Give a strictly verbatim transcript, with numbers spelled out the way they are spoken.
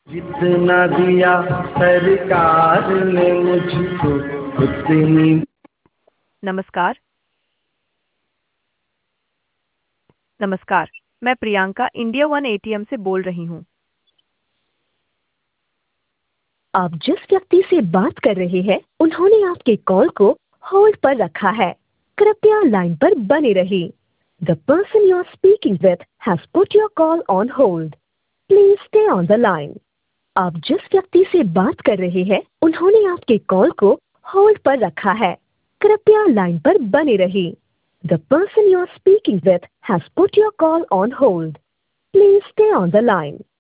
जितना दिया सरकार ने मुझको उतनी। नमस्कार। नमस्कार, मैं प्रियंका इंडिया वन एटीएम से बोल रही हूँ। आप जिस व्यक्ति से बात कर रहे हैं उन्होंने आपके कॉल को होल्ड पर रखा है। कृपया लाइन पर बने रहिए। The person you are speaking with has put your call on hold. Please stay on the line. आप जिस व्यक्ति से बात कर रहे हैं उन्होंने आपके कॉल को होल्ड पर रखा है। कृपया लाइन पर बने रहिए। The person you are speaking with has put your call on hold. Please stay on the line.